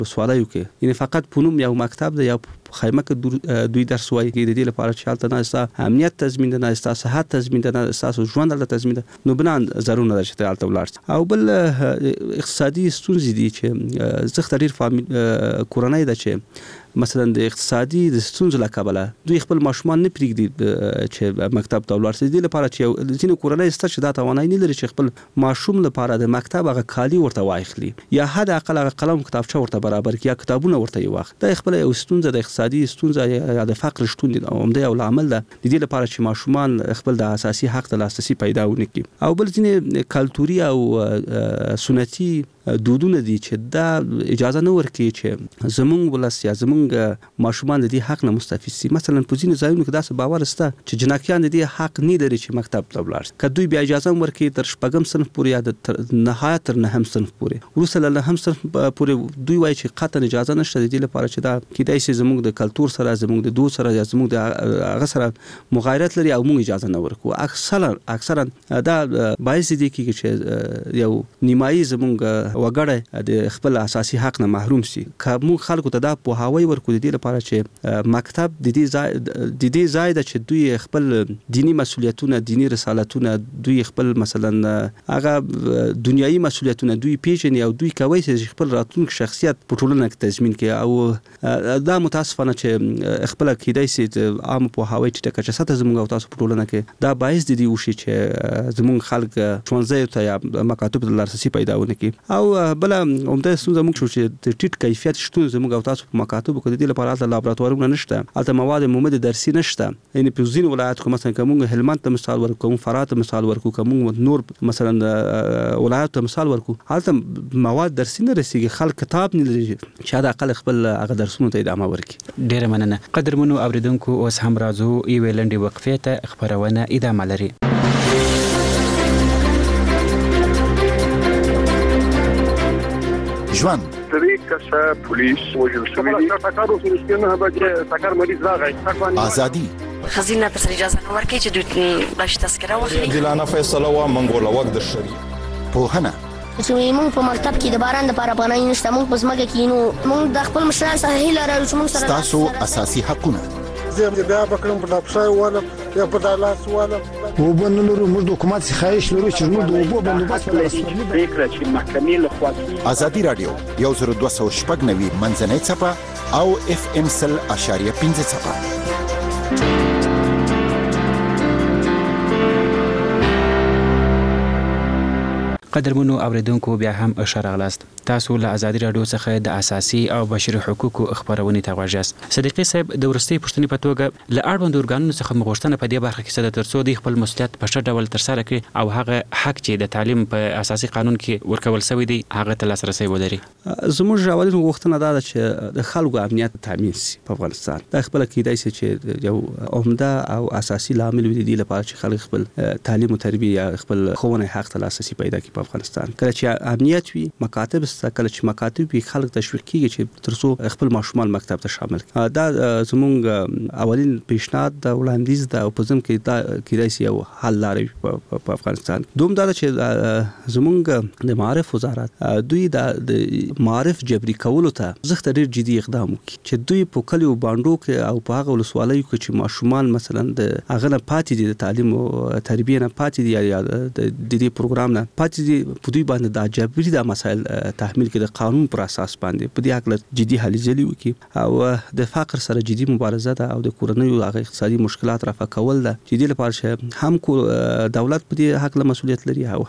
ولسوالیو کې یعنی فقط په نوم یو مکتب دی یا خیمه کې دوی درس وایي د دې لپاره چې حالت نه استا امنیت تضمین نه استا صحت تضمین نه استا ژوند له تضمین نو بنا ضروري ده چې حالت ولارت او بل اقتصادي ستونزې دي چې زخ تریر فامیل کورنۍ ده چې مثلا د اقتصادي د ستونزو له کبله دوی خپل ماشومان نه پریږدي چې مکتب ته ولاړ شي د لپاره چې ځینې کورنۍ ست چې دا توانایي نه لري چې خپل ماشوم لپاره د مکتب هغه کالي ورته واخلي یا حد اقل هغه قلم کتابچه ورته برابر کړي یا کتابونه ورته یو وخت دا خپل یو ستونزه د اقتصادي ستونزه یا د فقر شتون دي عمده او عامل ده د دې لپاره چې ماشومان خپل د اساسي حق د لاسرسي پیدا ونکړي او بل ځینې کلتوري او سنتي دودونه دي چې دا اجازه نه ورکړي چې زمونږ ولس یا زمونږ ماشومان د دې حق نه مستفید شي مثلا په ځینو ځایونو کې داسې باور شته چې جنکیان د دې حق نه لري چې مکتب ته ولاړ شي که دوی بیا اجازه ورکړي تر شپږم صنف پورې یا د نهایت تر نهم صنف پورې وروسته له نهم صنف پورې دوی وایي چې قطعا اجازه نشته د دې لپاره چې دا کیدای شي زمونږ د کلتور سره زمونږ د دود سره یا زمونږ د هغه سره مغایرت لري او موږ اجازه نه ورکو اکثرا دا باعث دي چې یو نیمایي زمونږ وګړی د خپل اساسي حق نه محروم شي که موږ خلکو ته دا په هواي ورکو د دې لپاره چې مکتب د دې ځای د چې دوی خپل دینی مسولیتونه دینی رسالتونه دوی خپل مثلا هغه دنیوي مسولیتونه دوی پیژني او دوی کوي چې خپل راتلونکي شخصیت په ټولنه کې تضمین کړي او دا متاسفانه چې خپل کېدای شي عام په هواي چې ټکه چې ساته زموږ او تاسو په ټولنه کې دا باعث دي وشي چې زموږ خلک ښوونځي ته یا مکاتب ته لاسرسي پیدا ونکړي او بل عمده ستونزه موږ شو چې د ټیټ کیفیت شتون زموږ او تاسو په مکاتبو کې د دې لپاره د لابراتوارونو نشته البته مواد مومد درسي نشته یعنی په ځینو ولایتونو کې مثلا کوم هلمند ته مثال ورکوم فرات ته مثال ورکوم کوم نور مثلا ولایت ته مثال ورکوم البته مواد درسي نه رسیږي خلک کتاب نه لري چې دا اقل خپل هغه درسونو ته ادامه ورکړي ډیره مننه قدرمنو اوریدونکو اوس هم راځو یو لنډي وقفه ته خبرونه ادامه لري ژوند طریقه پولیس وجل شوی تاکارو سرسکنه به تاکار مریض راغی ازادي خزینه تر اجازه نه ورکړي چې دوی باش تذکره واخلي دلانه فیصله و منګول وخت د شری پوهنه چې موږ په مکتب کې د باران لپاره پناه نشته موږ په ځمکه کې نو موږ د خپل مشران سره هیله لرو چې موږ سره تاسو اساسي حقونه زه بیا بکرم په لپسای ولا یا په دالاس ولا وبنلرو موږ د حکومت څخه خواهش لرو چې موږ د اوبو بندوبست ولرو فکر چې محکمې له خوا ازادي رادیو 1290 منځنۍ صفه او اف ام سل اشاریه 15 صفه قدرمنو اوریدونکو بیا هم اشاره غلاست تاسو له ازادي رادیو څخه د اساسي او بشري حقوقو خبرونه ته غواړئ صدیقي صاحب د ورستي پښتني په توګه له اړوند ارګانونو څخه مغوښتنه په دې برخه کې سره ترڅو د خپل مسؤلیت په ښه ډول ترسره کړي او هغه حق چې د تعلیم په اساسي قانون کې ورکول شوی دی هغه ته لاسرسي ولري زموږ اولین غوښتنه دا ده چې د خلکو امنیت تامین شي په افغانستان دا خپل کېدای شي چې یو عمده او اساسي لامل وي د لپاره چې خلک خپل تعلیم او تربیه خپل ښوونه حق ته لاسرسي پیدا کړي په افغانستان کله چې امنیت وي مکاتب کله چې مکاتب وي خلک تشویق کیږي چې ترڅو خپل ماشومان مکتب ته شامل کړي دا زموږ اولین پیشنهاد د وړاندیز د اپوزم کې دا کېدای شي یو حل لري په افغانستان دوم دا چې زموږ د معارف وزارت دوی د معارف جبري کولو ته زخت ډیر جدي اقدام وکړي چې دوی په کلیو باندې کې او په هغه ولسوالیو کې چې ماشومان مثلا د هغه نه پاتې دي د تعلیم او تربیه نه پاتې دي یا د دې پروګرام نه پاتې دي په دوی باندې د جبري د مسایل تحمیل کې د قانون پر اساس باندې په دې حق جدي هلي ځلي وکړي او د فقر سره جدي مبارزه ده او د کورنیو هغه اقتصادي مشکلات رفع کول ده چې دې لپاره هم دولت په دې حق له مسؤلیت لري او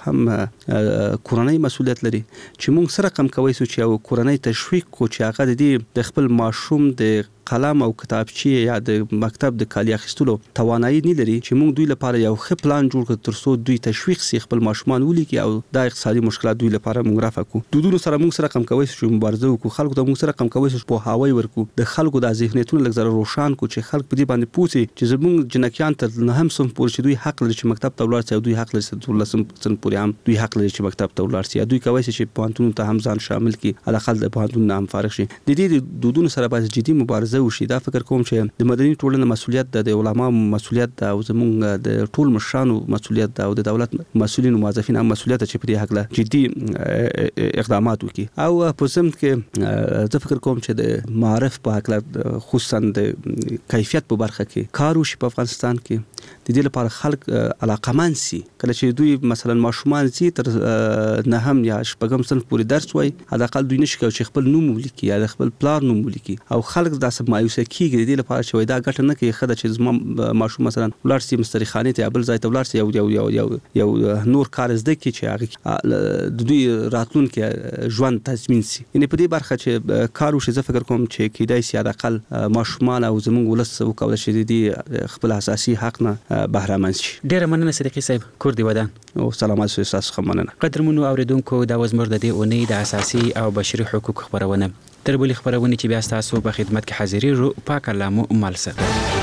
هم کورنۍ مسؤلیت لري چې موږ سره کم کوي چې یو کورنۍ تشویق کو چې هغه د خپل ماشوم د قلم او کتابچې یا د مکتب د کالي اخیستلو توانایي نه لري چې موږ دوی لپاره یو ښه پلان جوړ کړو ترڅو دوی تشویق سي خپل ماشومان ولیکي او دا اقتصادي مشکلات دوی لپاره موږ رافع کو دودونو سره موږ سره کم کوي چې مبارزه وکړو خلکو ته موږ سره کم کوي چې په هواي ورکو د خلکو د ذهنیتونو لږ زره روشان کو چې خلک په دې باندې پوښي چې زموږ جنکیان ته نه هم سم پور چې دوی حق لري چې مکتب ته ولاړ شي دوی حق لري چې لسم سن پورې هم دوی حق لري چې مکتب ته ولاړ شي دوی کوي چې پوهنتون ته هم ځان شامل کړي علاقه د پوهنتون هم فارغ شي د دې دودونو سره باید جدي مبارزه وشي دا فکر کوم چې د مدني ټولنې مسؤلیت د علماء مسؤلیت ده او زموږ د ټول مشرانو مسؤلیت ده او د دولت مسؤلین او موظفین هم مسؤلیت چې په دې حق له جدي اقدامات اقدامات وکړي او په ضمن کې زه فکر کوم چې د معارف په حق خصوصا د کیفیت په برخه کې کار وشي په افغانستان کې د دې لپاره خلک علاقمند سي کله چې دوی مثلا ماشومان سي تر نهم یا شپږم صنف پورې درس وای حداقل دوی نشي کوي چې خپل نوم ولیکي یا خپل پلان نوم ولیکي او خلک داسې مایوسه کیږي د دې لپاره چې وای دا ګټه نه کوي خدای چې زما ماشوم مثلا ولر سي مستریخانه ته بل ځای ته ولر سي یو نور کار زده کی چې هغه د دوی راتلونکي ژوند تضمین سي یعنی په دې برخه چې کار وشي زه فکر کوم چې کیدای سي حداقل ماشومان او زموږ ولس وکول شي د خپل اساسي حق نه بهره مند شي. ډیره مننه صدیقي صاحب کور دی ودان او سلامات سو تاسو مننه. قدرمنو اوریدونکو دا وزمر د دې اونۍ د اساسي او بشري حقوق خبرونه تر بلې خبرونه چې بیا تاسو په خدمت کې حاضرې رو پاک الله مو مال سره.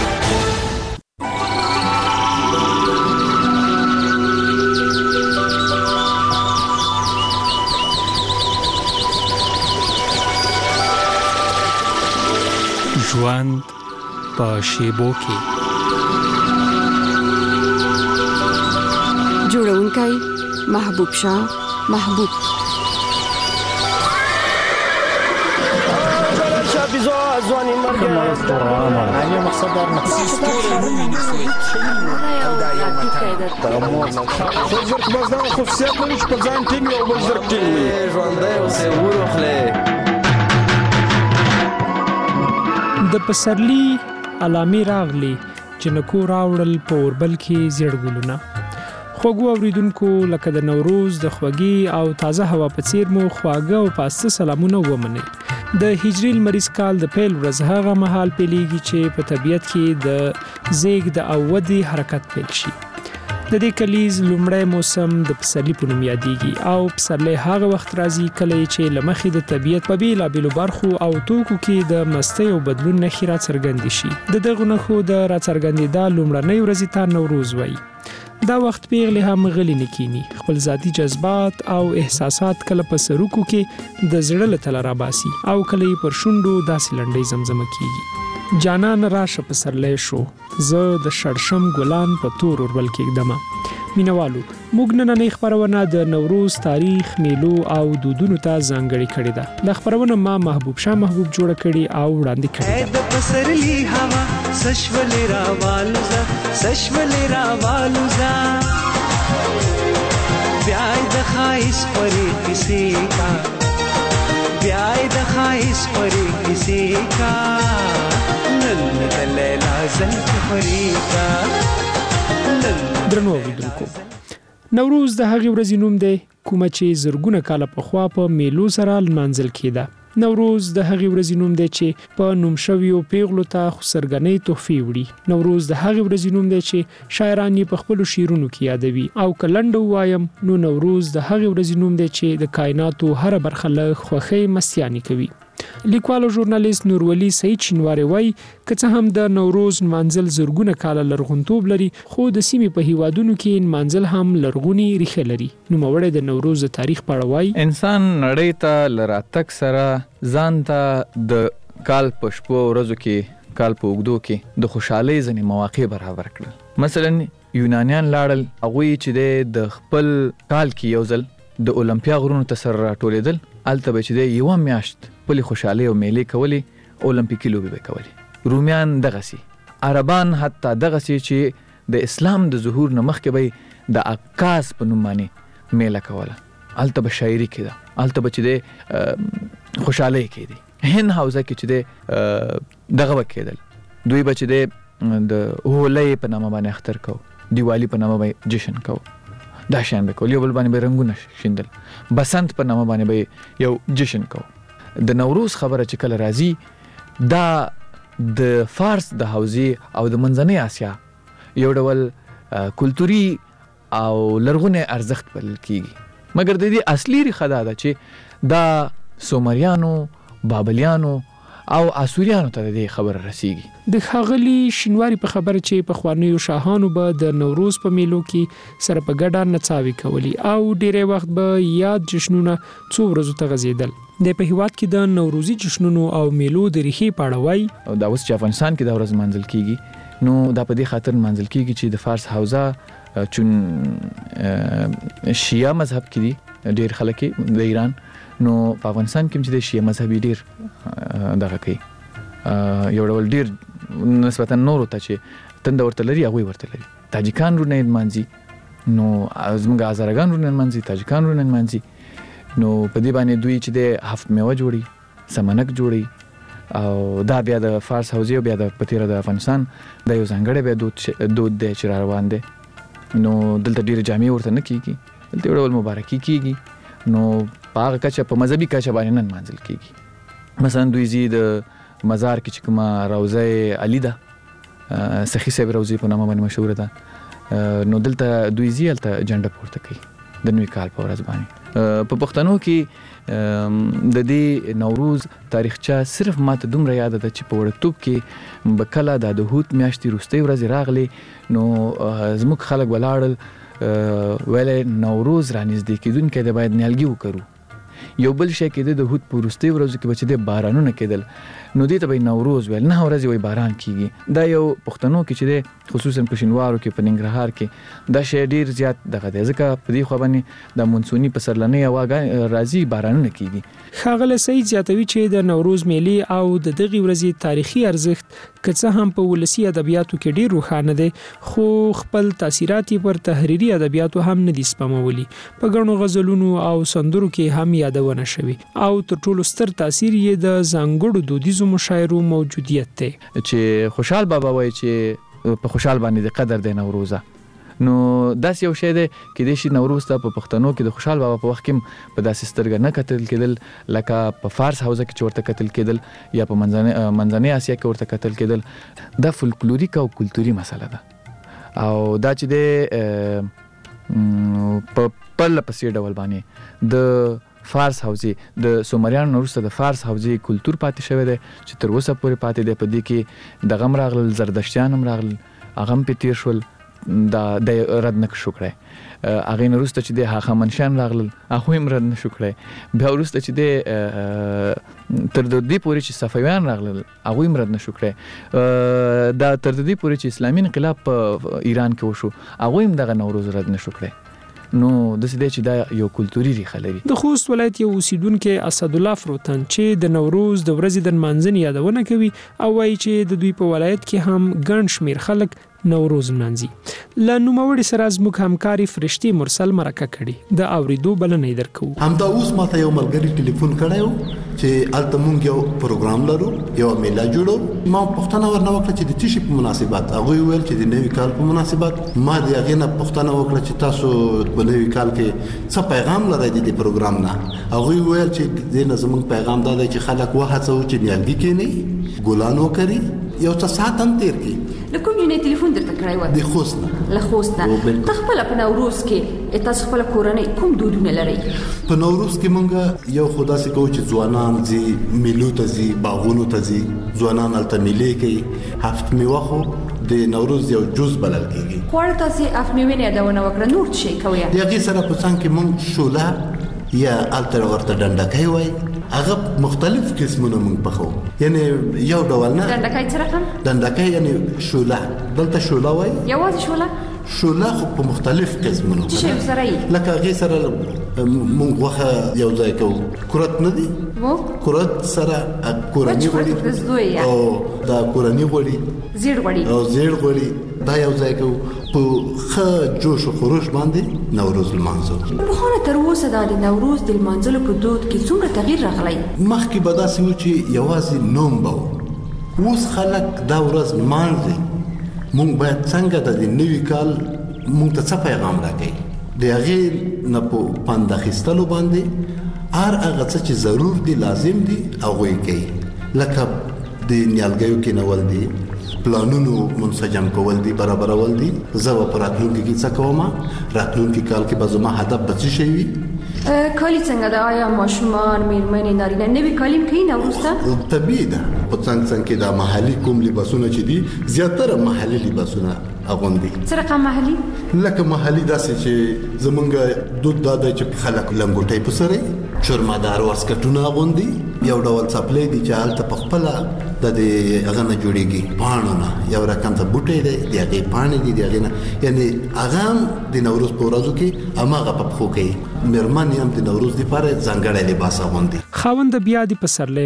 ژوند په شیبو کې جوړونکی محبوب شاه محبوب ځواني مرګ انا مقصد دار زرق بازار خصوصیات لري چې په ځان ټینګ او بل زرق ټینګ ژوندۍ اوسې ورخله د پسرلی علامې راغلي چې نکو راوړل په اوربل کې زیړ ګلونه خوږو اوریدونکو لکه د نوروز د خوږی او تازه هوا په څیر مو خواږه او پاسته سلامونه ومنئ. د هجري لمریز کال د پیل ورځ هغه مهال پیلېږي چې په طبیعت کې د زیږد او ودې حرکت پیل شي. د دې کلیز لومړی موسم د پسرلی په نوم یادېږي او پسرلی هغه وخت راځي کله چې له مخې د طبیعت په بېلابېلو برخو او توکو کې د مستۍ او بدلون نښې راڅرګندې شي. د دغو نښو د راڅرګندېدا لومړنۍ ورځې ته نوروز وایي. دا وخت پیغلې هم غلي نه کینی خپل ذاتی جذبات او احساسات کله په سروکو کې د زړه له تله راباسي او کله پر شونډو داسې لنډۍ زمزمه کیږي. جانان راشه پسرلی شو زه د شړشم ګلان په تور اوربل کې ږدمه. مینوالو موږ نننۍ خپرونه د نوروز تاریخ میلو او دودونو ته ځانګړې کړې ده. د خپرونه ما محبوب شاه محبوب جوړه کړې او وړاندې کړې ده. د پسرلی هوا سشولې راوالوزه سشولې راوالوزه بیای د خایس پرې کیسې کا بیای د خایس پرې کیسې کا نن د لیلا زلف پرې کا. درنو اوریدونکو نوروز د هغې ورځې نوم دی کومه چې زرګونه کاله پخوا په میلو سره لمانځل کېده. نوروز د هغې ورځې نوم دی چې په نوم شویو پیغلو ته خسرګنۍ تحفې وړي. نوروز د هغې ورځې نوم دی چې شاعران یې په خپلو شعرونو کې یادوي او که لنډه ووایم نو نوروز د هغې ورځې نوم دی چې د کائناتو هره برخه له خوښۍ مستیانې کوي. لیکوال او ژورنالیست نورولي سعید شینواری وایي که څه هم د نوروز نمانځل زرګونه کاله لرغونتوب لري خو د سیمې په هیوادونو کې نمانځل هم لرغوني ریښې لري. نوموړی د نوروز د تاریخ په اړه وایي انسان نړۍ ته له راتګ سره ځان ته د کال په شپو ورځو کې کال په اوږدو کې د خوشحالۍ ځینې مواقع برابر کړل. مثلا یونانیان لاړل هغوی چې د خپل کال کې یو ځل د اولمپیا غرونو ته سره راټولېدل هلته به چې دی یوه میاشت خپلې خوشحالۍ او میلې کولې اولمپیکي لوبې به کولې. رومیان دغسې عربان حتی دغسې چې د اسلام د ظهور نه مخکې به د عکاس په نوم باندې میله کوله. هلته به شاعري کېده هلته به چې دی خوشحالۍ کېدې. هند حوزه کې چې دی دغه به کېدل دوی به چې دی د هولۍ په نامه باندې اختر کو دیوالی په نامه به جشن کو دا شیان به کول یو بل باندې به رنګونه شیندل بسنت په نامه باندې به یو جشن کو. د نوروز خبره چې کله راځي دا د فارس د حوزې او د منځنۍ آسیا یو ډول کلتوري او لرغونی ارزښت بلل کیږي مګر د دې اصلي ریښه دا ده چې دا سومریانو بابلیانو او اسوریانو ته د خبر رسیږي. د ښاغلي شینواری په خبره چې په خوانیو شاهانو به د نوروز په میلو کې سره په ګډه نڅاوي کولی او ډیری وخت به یاد جشنونه څو ورځو ته غځېدل. د په هیواد کې د نوروزي جشنونو او میلو د ریښې په اړه وایي او دا اوس چې افغانستان کې دا ورځ منځل کیږي نو دا په دې خاطر منځل کیږي چې د فارس حوزه چون شیعه مذهب کې دي ډیر خلک د ایران نو په افغانستان کې چې د شیعه مذهبي ډیر دغه کوي یو ډول ډیر نسبتا نورو ته چې تند ورته لري هغه ورته لري تاجکان رونه مانځي نو زموږ آذرګان رونه مانځي تاجکان رونه مانځي نو په دې باندې دوی چې د هفت میوه جوړي سمنک جوړي او دا بیا د فارس حوزې او بیا د پتیره د افغانستان د یو ځانګړی بیا دود دی چې را روان دی نو دلته ډیر جامع ورته نه کیږي دلته ډول مبارکي کیږي نو په هغه کچه په مذهبي کچه باندې نن منځل کیږي مثلا دوی زید مزار کې چې کومه روضه علی ده سخی صاحب روضه په نامه باندې مشهور ده نو دلته دوی زیلته جنډه پورته کوي د نوي کال په ورځ باندې په پښتنو کې د دې نوروز تاریخچه صرف ماته دومره یاد ده چې په وړکتوب کې بکله د هوت میاشتې وروستۍ ورځ راغلی نو زموږ خلک ولاړل ویلې نوروز رانږدې کېدونکی دی باید نیالګي وکړو یو بل شی کې د هوت په وروستۍ ورځو کې بچ د بارانونه کېدل نو دې ته به نوروز ویل نه ورځ وي باران کیږي دا یو پښتنو کې چې د خصوصا په شینوارو کې په ننګرهار کې دا شی ډیر زیات دغه دی ځکه په دې خو باندې د مونسونی پسرلنۍ هوا راځي بارانونه کیږي ښاغلی سعید زیاتوي چې د نوروز میلې او د دغې ورځې تاریخي ارزښت که څه هم په ولسي ادبیاتو کې ډیر روښانه دی خو خپل تاثیرات پر تحریري ادبیاتو هم نه دي سپمولي په ګڼو غزلونو او سندرو کې هم یادونه شوي او تر ټولو ستر تاثیر یې د ځانګړو دودیزو مشاعرو موجودیت دی چې خوشحال بابا وایي چې په خوشحال باندې د قدر دی نوروزه نو داس یو شی دی کې د شي نوروز ته په پښتنو کې د خوشحال بابا په وخت کې په داسې سترګه نه کتل کېدل لکه په فارس حوزه کې ورته کتل کېدل یا په منځنۍ اسیا کې ورته کتل کېدل دا فولکلوریک او کلتوري مسله ده او دا چې د په پرله پسې ډول باندې د فارس حوزې د سومریانو وروسته د فارس حوزې کلتور پاتې شوی دی چې تر اوسه پورې پاتې دی په دې کې د غم راغلل زردشتیان هم راغلل هغه هم پې تیر شول دا د رد نه شو کړی هغې نه وروسته چې د هخامنشیان راغلل هغوی هم رد نه شو کړی بیا وروسته چې د تر دې پورې چې صفویان راغلل هغوی هم رد نه شو کړی دا تر دې پورې چې اسلامي انقلاب په ایران کې وشو هغوی هم دغه نوروز رد نه شو کړی نو د سده چې دا یو کلتوري ریښه لري د خوست ولایت یو اوسیدونکو اسد الله فروتن چې د نوروز د ورځې د منځنۍ یادونه کوي او وایي چې د دوی په ولایت کې هم ګڼ شمیر خلک نوروز منځي له نوموړي سره زموږ همکاري فرشتي مرسل مرکه کړي د اوریدو بلنې درکو همدا اوس ماته یو ملګری ټلیفون کړی چې الته مونږ یو پروګرام لرو یو میله جوړو ما پښتنه ورنه وکړه چې د تشي په مناسبت هغه ویل چې د نوي کال په مناسبت ما د هغه نه پښتنه وکړه چې تاسو په نوي کال کې څه پیغام لرئ د پروګرام نه هغه ویل چې د نظم پیغام دا دی چې خلک وهڅو چې نیالګي کېني ګلان وکړي یو څه ساعت هم تیر کړي لکه یو نه ټلیفون درته کړی و د خوست له خوست تخپل په نوروز کې تاسو خپل کورنۍ کوم دودونه لري په نوروز کې مونږ یو خدا سي کوم چې ځوانان زی میلو ته زی باغونو ته زی ځوانان الته میلې کوي هفت میوه خو د نوروز یو جز بلل کېږي خو تاسو اف میوه نه یادونه وکړه نور څه کوي دغه سره په څنګه کې مونږ شوله یا الته ورته ډنډکای وای هغه مختلف قسمونه مونږ پخو یعنی یو ډول نه ډنډکای څه رقم ډنډکای یعنی شوله دلته شوله وای یوازې شوله خو په مختلف قسمونو چې سره لکه هغه سره مونږ وخه یو ځای کوو کورت نه دی کورت سره کورنی وړي او دا کورنی وړي زیړ وړي دا یو ځای کوو په خه جوش او خروش باندې نوروز لمانځو په خونه تر اوسه د نوروز د لمانځلو په دود کې څومره تغییر راغلی مخکې به داسې و چې یوازې نوم به اوس خلک دا ورځ لمانځي مونږ باید څنګه د نوي کال مونږ ته څه پیغام راکړي د هغې نه په پند اخیستلو باندې هر هغه څه چې ضرور دي لازم دي هغوی کوي لکه د نیالګیو کېنول دي پلانونو منسجم کول دي برابرول دي زه په راتلونکي کې څه کوم راتلونکي کال کې به زما هدف به څه شي وي کالی څنګه د آیا ماشومان میرمنې نارینه نوي کالیم کوي نوروز ته طبیعي ده په څنګه کې د محلي کوم لباسونه چې دي زیاتره محلي لباسونه اغوندي څه رقم محلي لکه محلي داسې چې زمونږ دود دا دی چې خلک لنګوټۍ په سره شرمدار واسکټونه اغوندي، یو ډول څپلۍ دي چې هلته په خپله د دې هغه نه جوړېږي، پاڼو نه، یو رقم ته بوټی دی، د هغې پاڼې دي، د هغې نه یعنې هغه هم د نوروز په ورځو کې هماغه په پښو کوي. مېرمنې هم د نوروز دپاره ځانګړی لباس اغوندي. خاونده بیا دې پسرلی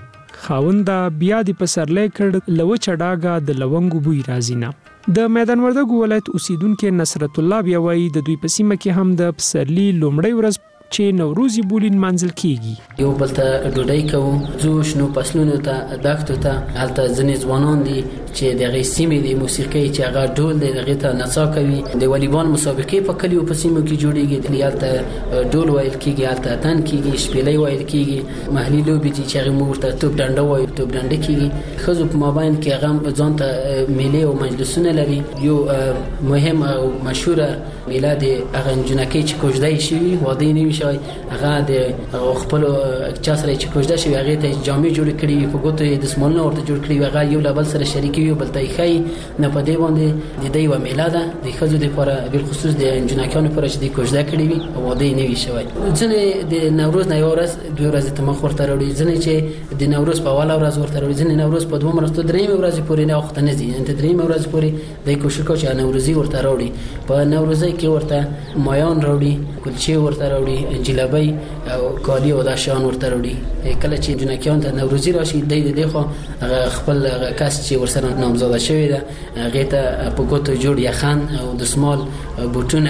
کړ له وچه ډاګه د لونګو بوی راځي نه. د میدان وردګو ولایت اوسیدونکو نصرت الله بیا وایي د دوی په سیمه کې هم د پسرلی لومړۍ ورځ چې نوروزي بولین منځل کیږي. یو بل ته ډوډۍ کوو، ځو شنو فصلونو ته، دښتو ته. هلته ځینې ځوانان دي چې د هغې سیمې د موسیقۍ چې هغه ډول دی هغې ته نڅا کوي. د والیبال مسابقې په کلیو په سیمو کې جوړېږي، هلته ډول ویل کېږي، هلته اتن کېږي، شپېلۍ ویل کېږي. محلي لوبې دي چې هغې موږ ورته توپ ډنډه وایو، توپ ډنډه کېږي. ښځو په مابین کې هغه ځان ته میلې او مجلسونه لري. یو مهم او مشهوره میله د هغه نجونکۍ چې کوژده شوي، واده یې نه وي شوی، هغه د خپلو چا سره چې کوژده شوي هغې ته جامې جوړې کړي وي، په ګوتو یې دستمالونه ورته جوړ کړي وي، هغه یو له بل سره شریکي وي، بل ته یې ښایي. نه په دې باندې د دې یوه میله ده د ښځو دپاره، بالخصوص د نجونکیانو لپاره چې دوی کوژده کړي وي او واده یې نه وي شوی. ځینې د نوروز نه یوه ورځ دوې ورځې ته مخ ورته راوړي، ځینې چې د نوروز په اوله ورځ ورته راوړي، ځینې نوروز په دومره ورځ درېیمې ورځې پورې نه وخته نه ځي، تر درېیمې ورځې پورې دی کوشش کوي چې نوروزي ورته راوړي. په نوروزۍ کې ورته مایان راوړي، کلچې ورته راوړي، جلبۍ او کالي او دا شیان ورته راوړي. کله چې جنکیان ته نوروزي راشي، دی د دې خوا خپل کس چې ورسره نامزاده شوی ده هغې ته په ګوتو جوړ یخن او دستمال، بوټونه،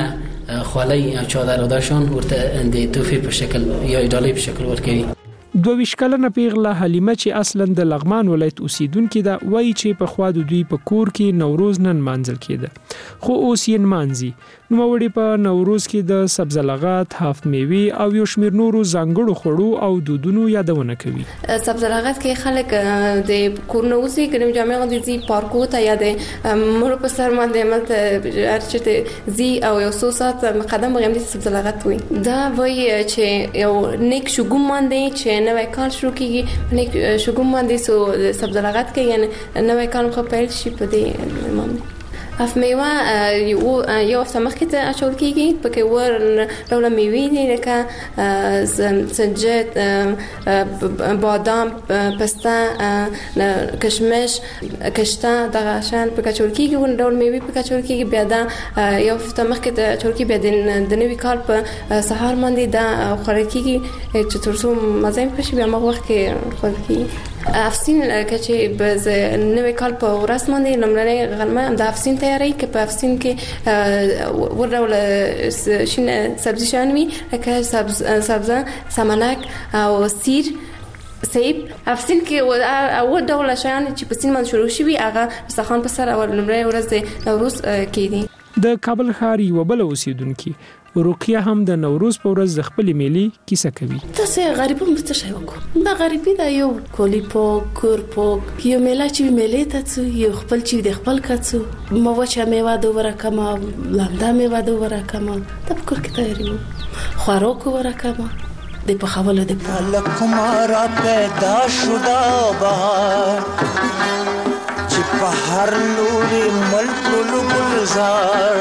خولۍ، چادر او دا شیان ورته د تحفې په شکل یا ډالۍ په شکل ورکوي. 22 کلنه پیغله حلیمه چې اصلا د لغمان ولایت اوسیدونکې ده، وایي چې په خوا د دوی په کور کې نوروز نن مانځل کېده، خو اوس یې نمانځي. نوموړي په نوروز کې د سبزه لغت، هفت میوې او یو شمېر نورو ځانګړو خوړو او دودونو یادونه کوي. سبزه لغت کې خلک د کورونه اوسي، ګرم جامې غوندې پارکو ته یا د مړو په سر باندې ملته هر چېرته ځي او یو څو ساعت قدم وغیم دي سبزه لغت وي. دا وایي چې یو نیک شګوم باندې چې نوی کال شروع کېږي، نیک شګوم باندې سبزه لغت کوي، یعنې نوی کال خو پیل شي په دې باندې. هفت میوه یو هفته مخکې ته اچول کېږي، پکې ور ډوله میوې دي لکه سنجد، بادام، پسته، کشمش، کشته، دغه شیان پکې اچول کېږي، ور ډول میوې پکې اچول کېږي. بیا دا یو هفته مخکې ته اچول کېږي، بیا د نوي کال په سهار باندې دا خوړل کېږي چې تر څو مزه یې پشي، بیا هغه وخت کې خوړل کېږي. افسین که چې نوی کال په ورځ باندې لومړنۍ غرمه د افسین تیاری که په افسین کې ور ډوله شین سبزي شیان وي لکه سبزه، سمنک او سیر، سیب. افسین کې اول ډوله شیان چې په سین باندې شروع شوي هغه دسترخوان په سر اول لومړۍ ورځ د نوروز کې دي. د کابل ښار یوه بله اوسیدونکې روقیه هم د نوروز په ورځ د خپلې میلې کیسه کوي. تاسې غریبان به څه شی وکړو؟ دا غریبي ده، یو کولی پوک، کور پوک، یو میله چې میلې ته ځو، یو خپل چې د خپل کڅو ما وچه میوه دوباره کما، لمده میوه دوباره کما، دا په کور کې تیاریو، خوراک دوباره کما د پخولو د پاره. لکمارا پیدا شدا بهار چې په هر لوري ملک گلزار.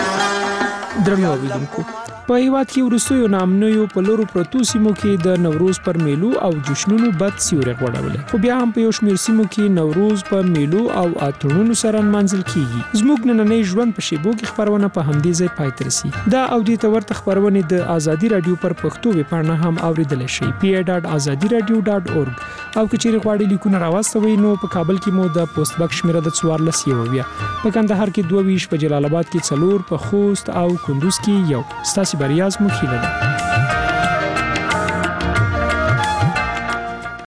درنو اوریدونکو، په هیواد کې وروستیو نامنویو په لورو پرتو سیمو کې د نوروز پر میلو او جشنونو بد سیوری غوړولې، خو بیا هم په یو شمېر سیمو کې نوروز په میلو او اتڼونو سره منځل کیږي. زموږ نننۍ ژوند په شیبو کې خبرونه په همدې ځای پای ته رسي. دا او دې ته ورته خبرونه د ازادي رادیو پر پښتو ویبپاڼه هم اوریدلی شئ، pa.azadiradio.org. او که چیرې غواړئ لیکونه راواستوئ نو په کابل کې مو د پوسټ بکس شمیره د 14 په کندهار کې 22، په جلال آباد کې 4، په خوست او کندوز کې 1. ستاسو بریاز مو خیله ده.